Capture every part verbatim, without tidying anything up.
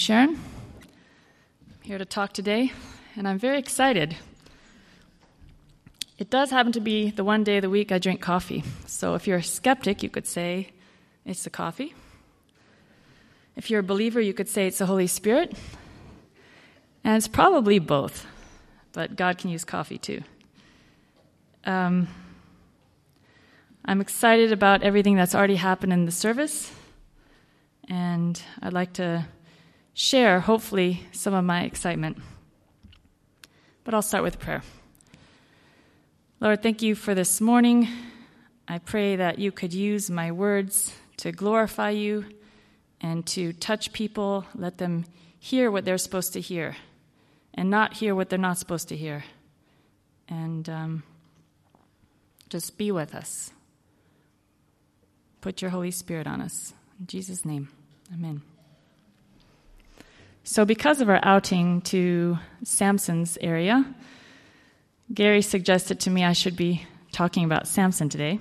Sharon. I'm here to talk today, and I'm very excited. It does happen to be the one day of the week I drink coffee. So if you're a skeptic, you could say it's the coffee. If you're a believer, you could say it's the Holy Spirit. And it's probably both, but God can use coffee too. Um, I'm excited about everything that's already happened in the service, and I'd like to share, hopefully, some of my excitement. But I'll start with prayer. Lord, thank you for this morning. I pray that you could use my words to glorify you and to touch people, let them hear what they're supposed to hear and not hear what they're not supposed to hear. And um, just be with us. Put your Holy Spirit on us. In Jesus' name, amen. So because of our outing to Samson's area, Gary suggested to me I should be talking about Samson today.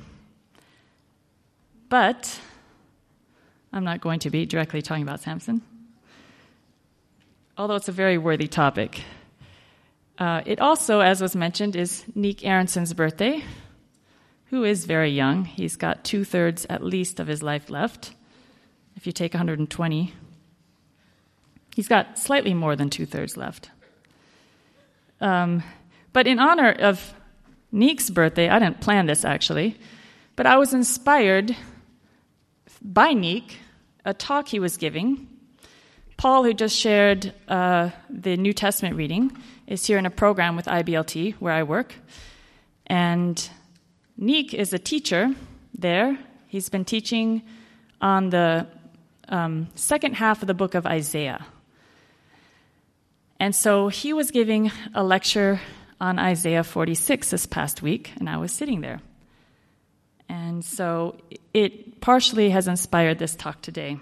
But I'm not going to be directly talking about Samson, although it's a very worthy topic. Uh, it also, as was mentioned, is Nick Aronson's birthday, who is very young. He's got two-thirds at least of his life left, if you take one hundred twenty. He's got slightly more than two-thirds left. Um, but in honor of Nick's birthday, I didn't plan this actually, but I was inspired by Nick, a talk he was giving. Paul, who just shared uh, the New Testament reading, is here in a program with I B L T, where I work. And Nick is a teacher there. He's been teaching on the um, second half of the book of Isaiah. And so he was giving a lecture on Isaiah forty-six this past week, and I was sitting there. And so it partially has inspired this talk today.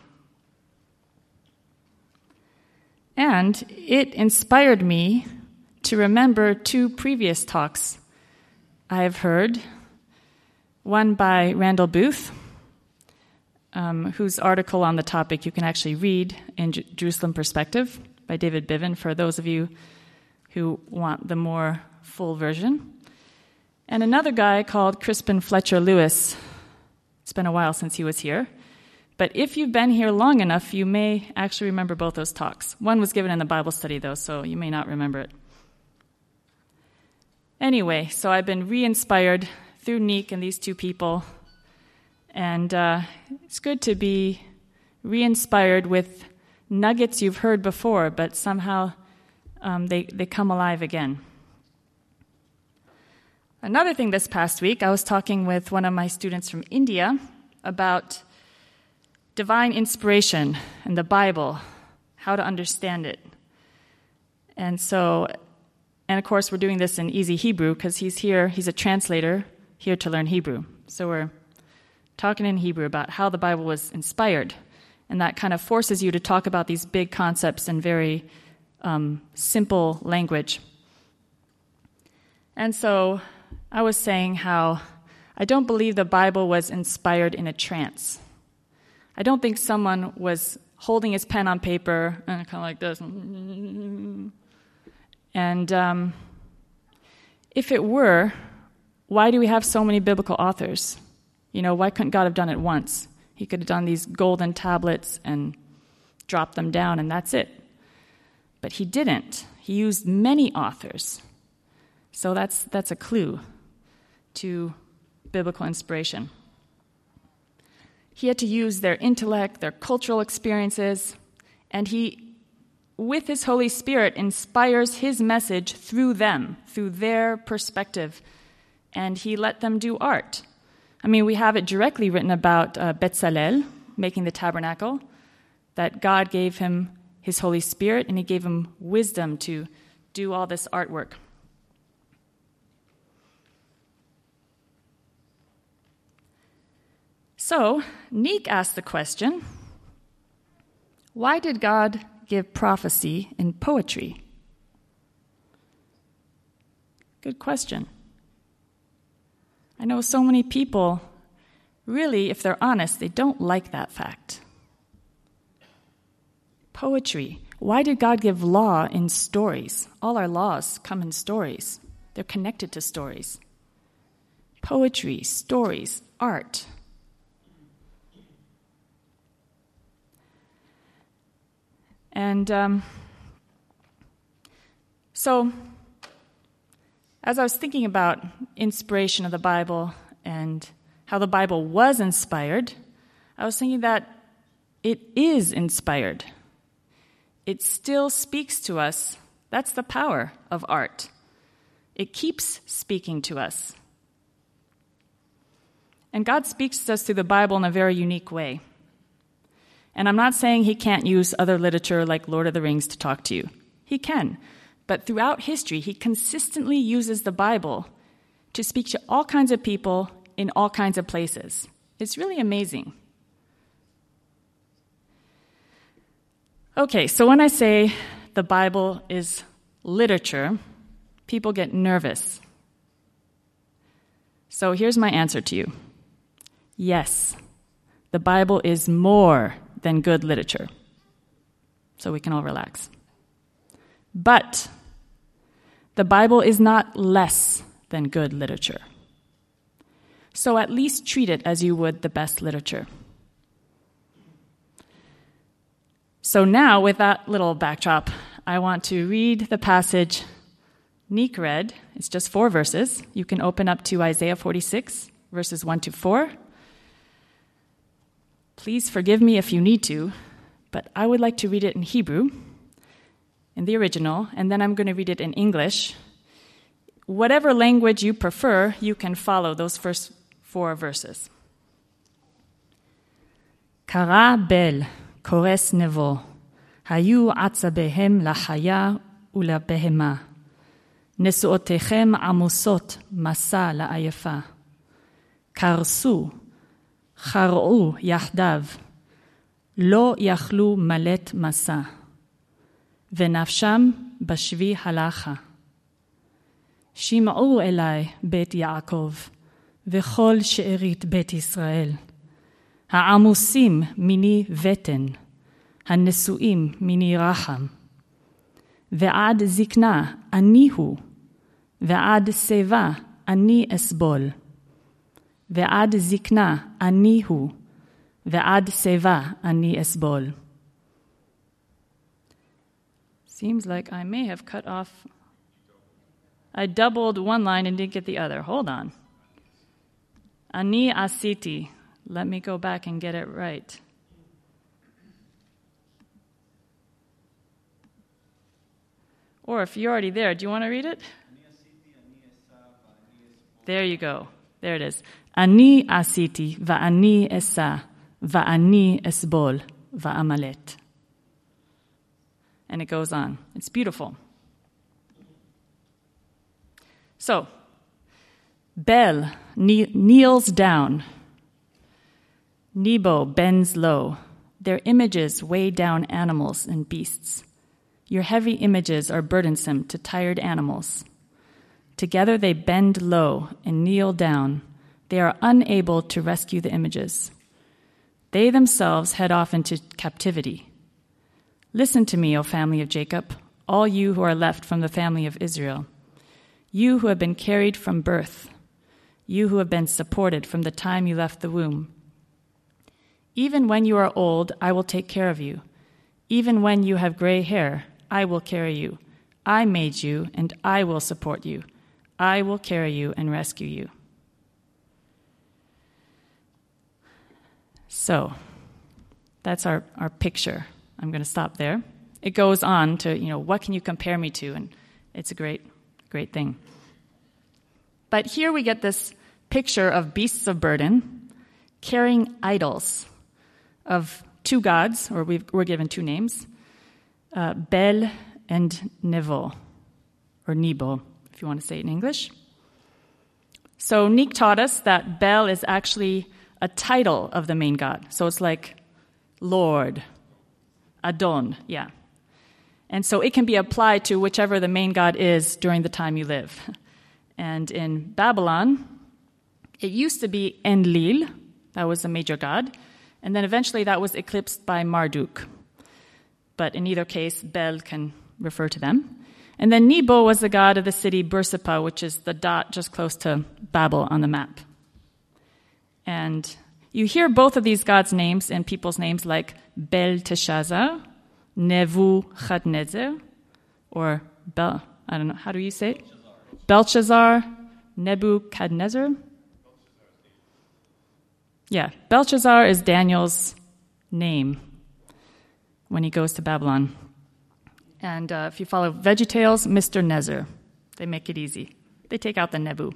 And it inspired me to remember two previous talks I have heard. One by Randall Booth, um, whose article on the topic you can actually read in J- Jerusalem Perspective by David Biven, for those of you who want the more full version. And another guy called Crispin Fletcher Lewis. It's been a while since he was here. But if you've been here long enough, you may actually remember both those talks. One was given in the Bible study, though, so you may not remember it. Anyway, so I've been re-inspired through Nick and these two people. And uh, it's good to be re-inspired with nuggets you've heard before, but somehow um, they, they come alive again. Another thing this past week, I was talking with one of my students from India about divine inspiration and the Bible, how to understand it. And so, and of course, we're doing this in Easy Hebrew because he's here, he's a translator here to learn Hebrew. So we're talking in Hebrew about how the Bible was inspired. And that kind of forces you to talk about these big concepts in very um, simple language. And so I was saying how I don't believe the Bible was inspired in a trance. I don't think someone was holding his pen on paper and kind of like this. And um, if it were, why do we have so many biblical authors? You know, why couldn't God have done it once? He could have done these golden tablets and dropped them down, and that's it. But he didn't. He used many authors. So that's that's a clue to biblical inspiration. He had to use their intellect, their cultural experiences, and he, with his Holy Spirit, inspires his message through them, through their perspective, and he let them do art. I mean, we have it directly written about uh, Bezalel making the tabernacle, that God gave him his Holy Spirit, and he gave him wisdom to do all this artwork. So, Nick asked the question, why did God give prophecy in poetry? Good question. I know so many people, really, if they're honest, they don't like that fact. Poetry. Why did God give law in stories? All our laws come in stories. They're connected to stories. Poetry, stories, art. And um, so, as I was thinking about inspiration of the Bible and how the Bible was inspired, I was thinking that it is inspired. It still speaks to us. That's the power of art. It keeps speaking to us. And God speaks to us through the Bible in a very unique way. And I'm not saying he can't use other literature like Lord of the Rings to talk to you. He can. But throughout history, he consistently uses the Bible to speak to all kinds of people in all kinds of places. It's really amazing. Okay, so when I say the Bible is literature, people get nervous. So here's my answer to you. Yes, the Bible is more than good literature. So we can all relax. But the Bible is not less than good literature. So at least treat it as you would the best literature. So now, with that little backdrop, I want to read the passage Nick read. It's just four verses. You can open up to Isaiah forty-six, verses one to four. Please forgive me if you need to, but I would like to read it in Hebrew, in the original, and then I'm going to read it in English. Whatever language you prefer, you can follow those first four verses. Kara bel. קורס נבו, היו עצביהם לחיה ולבהמה. נשואותיכם עמוסות מסע לעייפה. קרסו, חרעו יחדיו, לא יכלו מלט מסע. ונפשם בשבי הלכה. שמעו אלי בית יעקב, וכל שארית בית ישראל. העמוסים מיני ותן, הנשואים מיני רחם. ועד זקנה אני הוא, ועד שיבה אני אסבול. ועד זקנה אני הוא, ועד שיבה אני אסבול. Seems like I may have cut off. I doubled one line and didn't get the other. Hold on. Ani asiti. Let me go back and get it right. Or if you're already there, do you want to read it? There you go. There it is. Ani asiti va'ani esa va'ani esbol va'amalet. And it goes on. It's beautiful. So, Bel kne- kneels down. Nebo bends low. Their images weigh down animals and beasts. Your heavy images are burdensome to tired animals. Together they bend low and kneel down. They are unable to rescue the images. They themselves head off into captivity. Listen to me, O family of Jacob, all you who are left from the family of Israel. You who have been carried from birth. You who have been supported from the time you left the womb. Even when you are old, I will take care of you. Even when you have gray hair, I will carry you. I made you, and I will support you. I will carry you and rescue you. So, that's our, our picture. I'm going to stop there. It goes on to, you know, what can you compare me to? And it's a great, great thing. But here we get this picture of beasts of burden carrying idols of two gods, or we've, we're given two names, uh, Bel and Nebo, or Nebo, if you want to say it in English. So Nick taught us that Bel is actually a title of the main god. So it's like Lord, Adon, yeah. And so it can be applied to whichever the main god is during the time you live. And in Babylon, it used to be Enlil, that was the major god, and then eventually that was eclipsed by Marduk. but in either case, Bel can refer to them. And then Nebo was the god of the city Bersippa, which is the dot just close to Babel on the map. And you hear both of these gods' names in people's names like Belteshazzar, Nebuchadnezzar, or Bel, I don't know, how do you say it? Belshazzar, Nebuchadnezzar. Yeah, Belshazzar is Daniel's name when he goes to Babylon. And uh, if you follow VeggieTales, Mister Nezer. They make it easy. They take out the Nebu.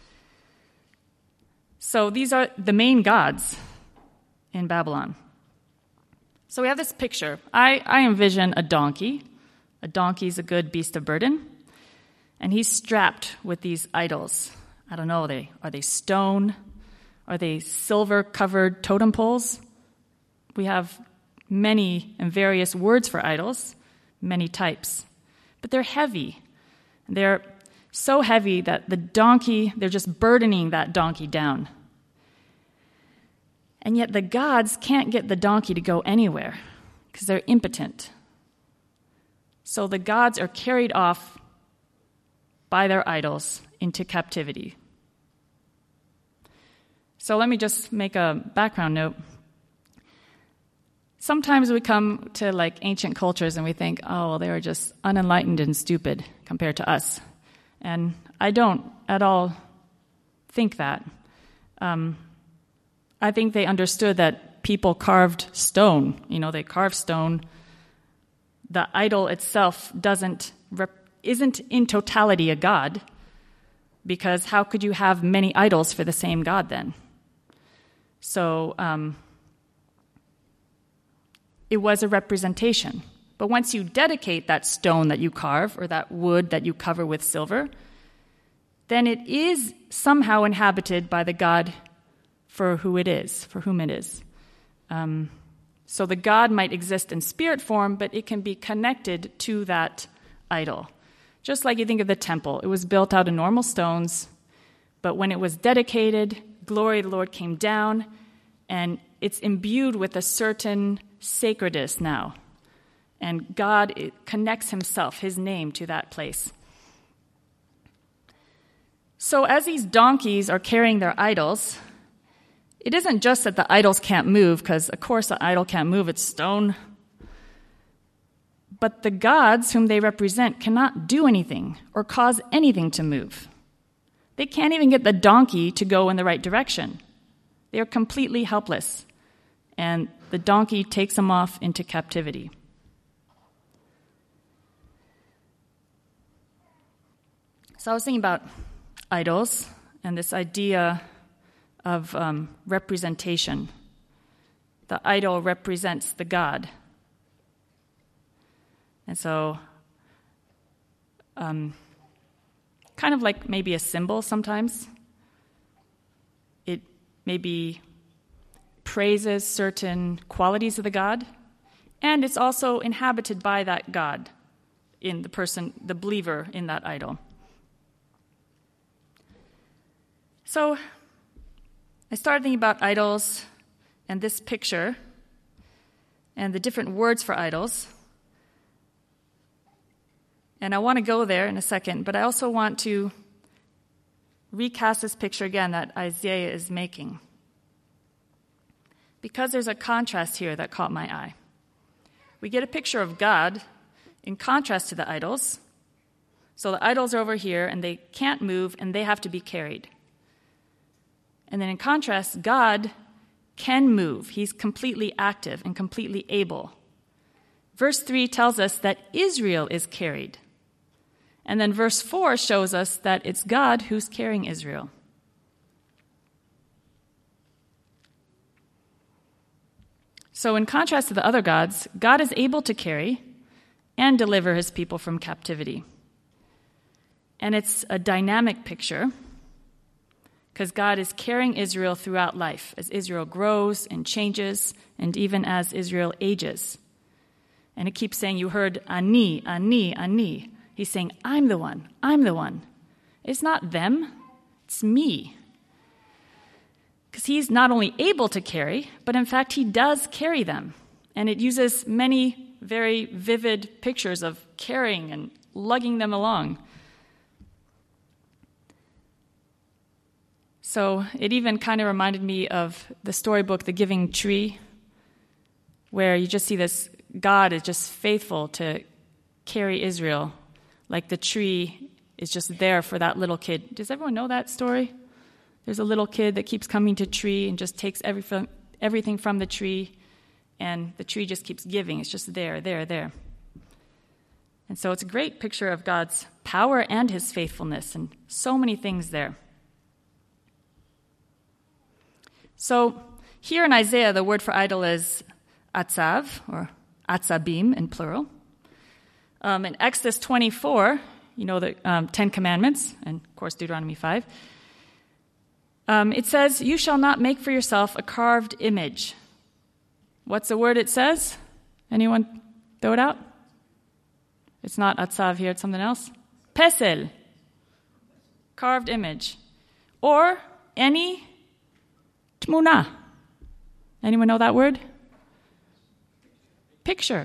So these are the main gods in Babylon. So we have this picture. I, I envision a donkey. A donkey is a good beast of burden. And he's strapped with these idols. I don't know, are they, are they stone? Are they silver-covered totem poles? We have many and various words for idols, many types. But they're heavy. They're so heavy that the donkey, they're just burdening that donkey down. And yet the gods can't get the donkey to go anywhere because they're impotent. So the gods are carried off by their idols into captivity. So let me just make a background note. Sometimes we come to like ancient cultures and we think, oh, they were just unenlightened and stupid compared to us. And I don't at all think that. Um, I think they understood that people carved stone. You know, they carved stone. The idol itself doesn't rep- isn't in totality a god, because how could you have many idols for the same god then? So um, it was a representation. But once you dedicate that stone that you carve or that wood that you cover with silver, then it is somehow inhabited by the god for who it is, for whom it is. Um, so the god might exist in spirit form, but it can be connected to that idol. Just like you think of the temple. It was built out of normal stones, but when it was dedicated, glory of the Lord came down, and it's imbued with a certain sacredness now. And God it connects himself, his name, to that place. So as these donkeys are carrying their idols, it isn't just that the idols can't move, because of course the idol can't move, it's stone. But the gods whom they represent cannot do anything or cause anything to move. They can't even get the donkey to go in the right direction. They are completely helpless. And the donkey takes them off into captivity. So I was thinking about idols and this idea of um, representation. The idol represents the god. And so, um, kind of like maybe a symbol sometimes. It maybe praises certain qualities of the god, and it's also inhabited by that god in the person, the believer in that idol. So I started thinking about idols and this picture and the different words for idols. And I want to go there in a second, but I also want to recast this picture again that Isaiah is making, because there's a contrast here that caught my eye. We get a picture of God in contrast to the idols. So the idols are over here, and they can't move, and they have to be carried. And then in contrast, God can move. He's completely active and completely able. Verse three tells us that Israel is carried. And then verse four shows us that it's God who's carrying Israel. So in contrast to the other gods, God is able to carry and deliver his people from captivity. And it's a dynamic picture, because God is carrying Israel throughout life as Israel grows and changes, and even as Israel ages. And it keeps saying, you heard Ani, Ani, Ani. He's saying, I'm the one, I'm the one. It's not them, it's me. Because he's not only able to carry, but in fact he does carry them. And it uses many very vivid pictures of carrying and lugging them along. So it even kind of reminded me of the storybook, The Giving Tree, where you just see this God is just faithful to carry Israel, like the tree is just there for that little kid. Does everyone know that story? There's a little kid that keeps coming to a tree and just takes everything, everything from the tree, and the tree just keeps giving. It's just there, there, there. And so it's a great picture of God's power and his faithfulness, and so many things there. So here in Isaiah, the word for idol is atzav, or atzabim in plural. Um, in Exodus twenty-four, you know the um, Ten Commandments, and of course Deuteronomy five, um, it says, "You shall not make for yourself a carved image." What's the word it says? Anyone throw it out? It's not atzav here, it's something else. Pesel, carved image. Or any tmuna. Anyone know that word? Picture.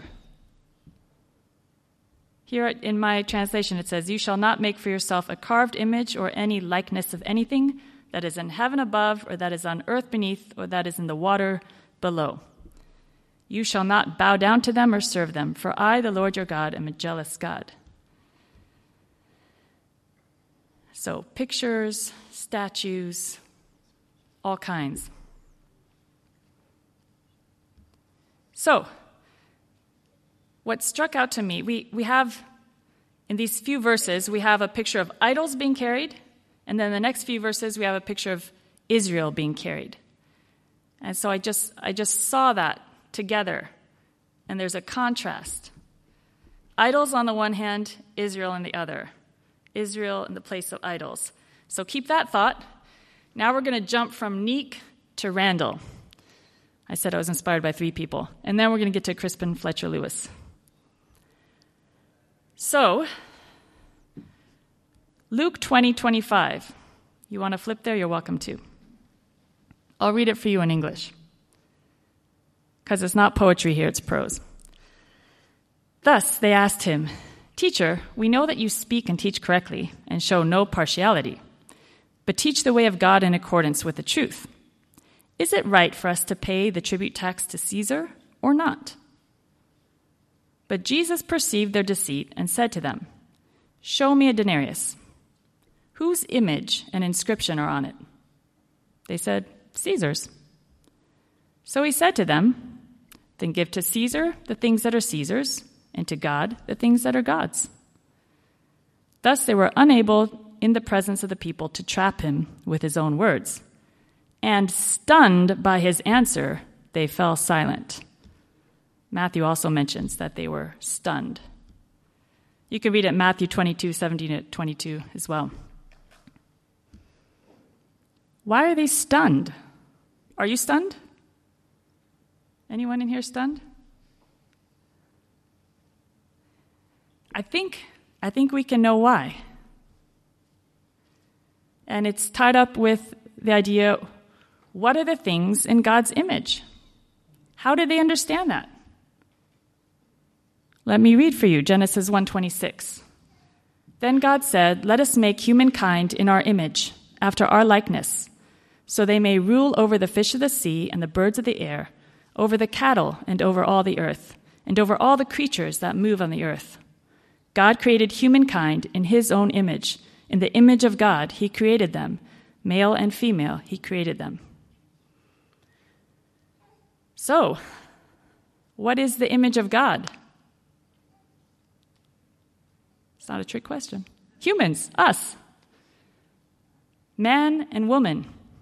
Here in my translation it says, "You shall not make for yourself a carved image or any likeness of anything that is in heaven above, or that is on earth beneath, or that is in the water below. You shall not bow down to them or serve them, for I, the Lord your God, am a jealous God." So pictures, statues, all kinds. So, what struck out to me, we, we have, in these few verses, we have a picture of idols being carried, and then the next few verses, we have a picture of Israel being carried. And so I just I just saw that together, and there's a contrast. Idols on the one hand, Israel on the other. Israel in the place of idols. So keep that thought. Now we're going to jump from Neek to Randall. I said I was inspired by three people. And then we're going to get to Crispin Fletcher Lewis. So, Luke twenty twenty-five. You want to flip there? You're welcome to. I'll read it for you in English, because it's not poetry here, it's prose. "Thus they asked him, 'Teacher, we know that you speak and teach correctly and show no partiality, but teach the way of God in accordance with the truth. Is it right for us to pay the tribute tax to Caesar or not?' But Jesus perceived their deceit and said to them, 'Show me a denarius. Whose image and inscription are on it?' They said, 'Caesar's.' So he said to them, 'Then give to Caesar the things that are Caesar's, and to God the things that are God's.' Thus they were unable in the presence of the people to trap him with his own words. And stunned by his answer, they fell silent." Matthew also mentions that they were stunned. You can read it Matthew twenty-two, seventeen to twenty-two as well. Why are they stunned? Are you stunned? Anyone in here stunned? I think I think we can know why. And it's tied up with the idea, what are the things in God's image? How did they understand that? Let me read for you Genesis one twenty-six. "Then God said, 'Let us make humankind in our image, after our likeness, so they may rule over the fish of the sea and the birds of the air, over the cattle and over all the earth, and over all the creatures that move on the earth.' God created humankind in his own image. In the image of God, he created them. Male and female, he created them." So, what is the image of God? It's not a trick question. Humans, us. Man and woman.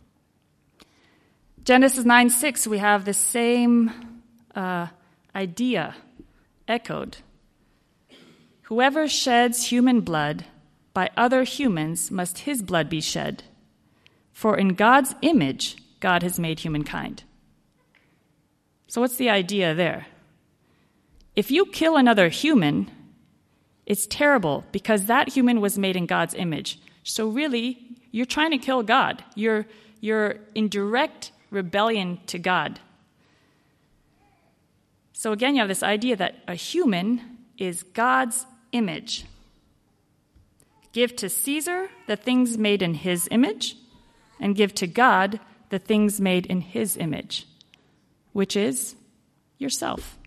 Genesis nine six, we have the same uh, idea echoed. "Whoever sheds human blood, by other humans must his blood be shed. For in God's image, God has made humankind." So what's the idea there? If you kill another human, it's terrible because that human was made in God's image. So really, you're trying to kill God. You're, you're in direct rebellion to God. So again, you have this idea that a human is God's image. Give to Caesar the things made in his image, and give to God the things made in his image, which is yourself.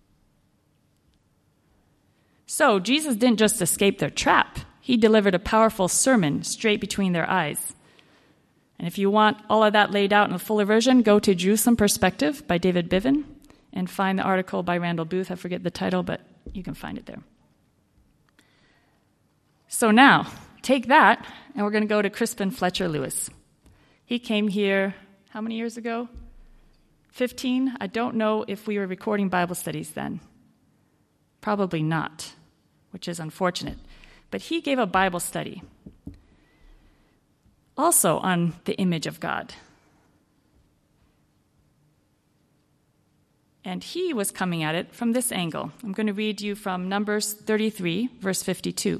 So Jesus didn't just escape their trap. He delivered a powerful sermon straight between their eyes. And if you want all of that laid out in a fuller version, go to Jerusalem Perspective by David Bivin and find the article by Randall Booth. I forget the title, but you can find it there. So now, take that, and we're going to go to Crispin Fletcher Lewis. He came here, how many years ago? fifteen? I don't know if we were recording Bible studies then. Probably not, which is unfortunate. But he gave a Bible study, also on the image of God. And he was coming at it from this angle. I'm going to read you from Numbers thirty-three, verse fifty-two.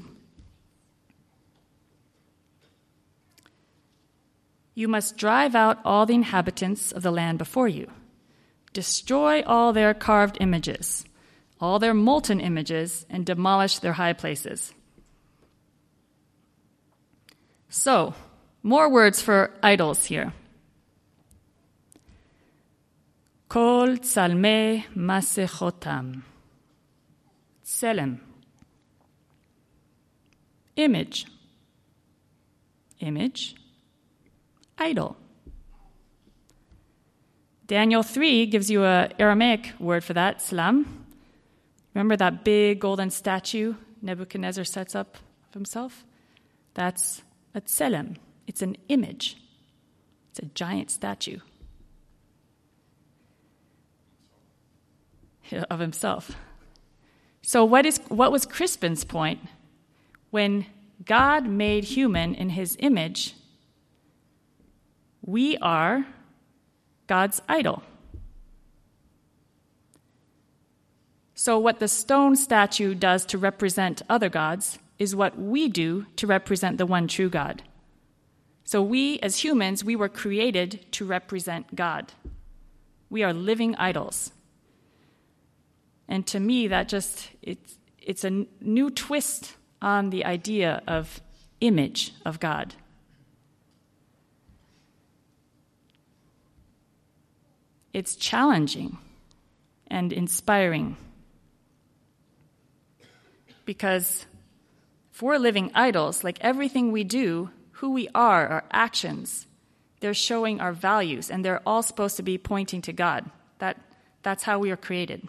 You must drive out all the inhabitants of the land before you. Destroy all their carved images, all their molten images, and demolish their high places. So, more words for idols here. Kol tzalmei masechotam. Tselem. Image. Image. Idol. Daniel three gives you an Aramaic word for that, salam. Remember that big golden statue Nebuchadnezzar sets up of himself? That's a tselem. It's an image. It's a giant statue of himself. So what is what was Crispin's point? When God made human in his image, we are God's idol. So what the stone statue does to represent other gods is what we do to represent the one true God. So we, as humans, we were created to represent God. We are living idols. And to me, that just, it's, it's a new twist on the idea of image of God. It's challenging and inspiring. Because if we're living idols, like everything we do, who we are, our actions, they're showing our values, and they're all supposed to be pointing to God. That, that's how we are created.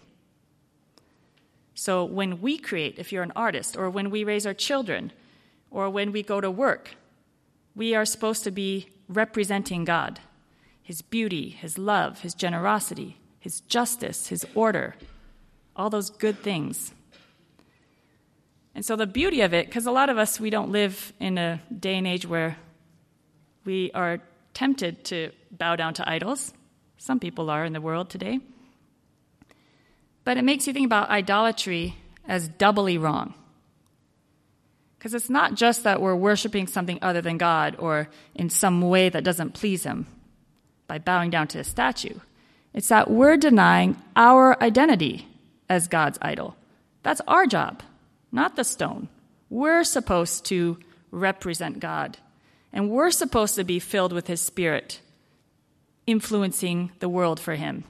So when we create, if you're an artist, or when we raise our children, or when we go to work, we are supposed to be representing God, his beauty, his love, his generosity, his justice, his order, all those good things. And so the beauty of it, because a lot of us, we don't live in a day and age where we are tempted to bow down to idols. Some people are in the world today. But it makes you think about idolatry as doubly wrong. Because it's not just that we're worshiping something other than God or in some way that doesn't please him by bowing down to a statue. It's that we're denying our identity as God's idol. That's our job, not the stone. We're supposed to represent God. And we're supposed to be filled with his Spirit, influencing the world for him.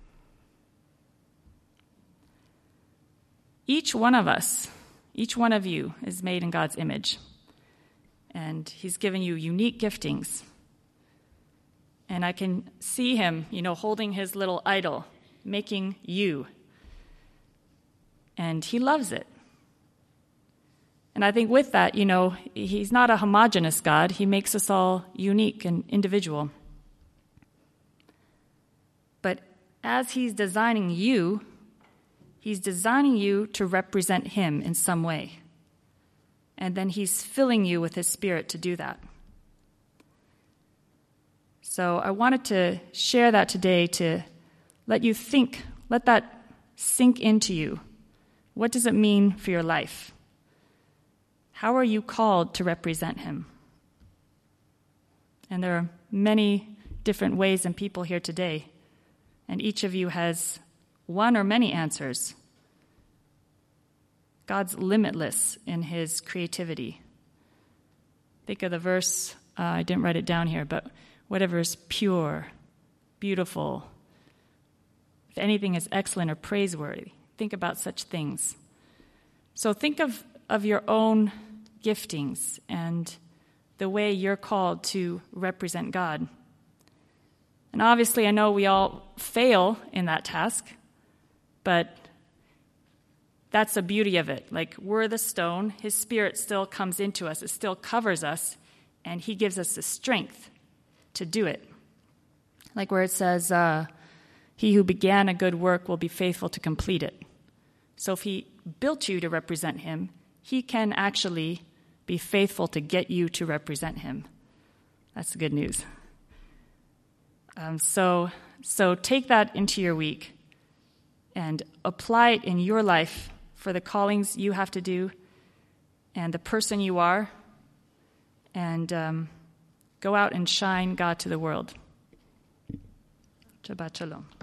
Each one of us, each one of you is made in God's image. And he's given you unique giftings. And I can see him, you know, holding his little idol, making you. And he loves it. And I think with that, you know, he's not a homogeneous God. He makes us all unique and individual. But as he's designing you, he's designing you to represent him in some way. And then he's filling you with his Spirit to do that. So I wanted to share that today to let you think, let that sink into you. What does it mean for your life? How are you called to represent him? And there are many different ways and people here today, and each of you has one or many answers. God's limitless in his creativity. Think of the verse, uh, I didn't write it down here, but whatever is pure, beautiful, if anything is excellent or praiseworthy, think about such things. So think of, of your own giftings and the way you're called to represent God. And obviously, I know we all fail in that task, but that's the beauty of it. Like, we're the stone, his Spirit still comes into us, it still covers us, and he gives us the strength to do it. Like where it says, uh, he who began a good work will be faithful to complete it. So if he built you to represent him, he can actually be faithful to get you to represent him. That's the good news. Um, so, so take that into your week and apply it in your life for the callings you have to do and the person you are, and um, go out and shine God to the world. Shabbat shalom.